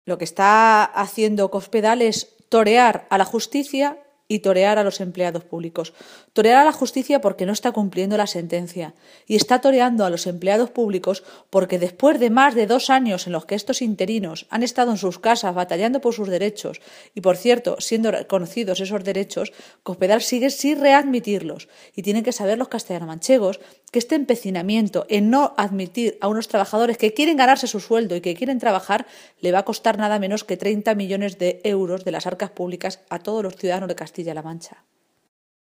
Lo que está haciendo Cospedal es torear a la justicia y torear a los empleados públicos. Torear a la justicia porque no está cumpliendo la sentencia y está toreando a los empleados públicos porque después de más de 2 años en los que estos interinos han estado en sus casas batallando por sus derechos y, por cierto, siendo reconocidos esos derechos, Cospedal sigue sin readmitirlos. Y tienen que saber los castellanomanchegos que este empecinamiento en no admitir a unos trabajadores que quieren ganarse su sueldo y que quieren trabajar le va a costar nada menos que 30 millones de euros de las arcas públicas a todos los ciudadanos de Castilla-La Mancha.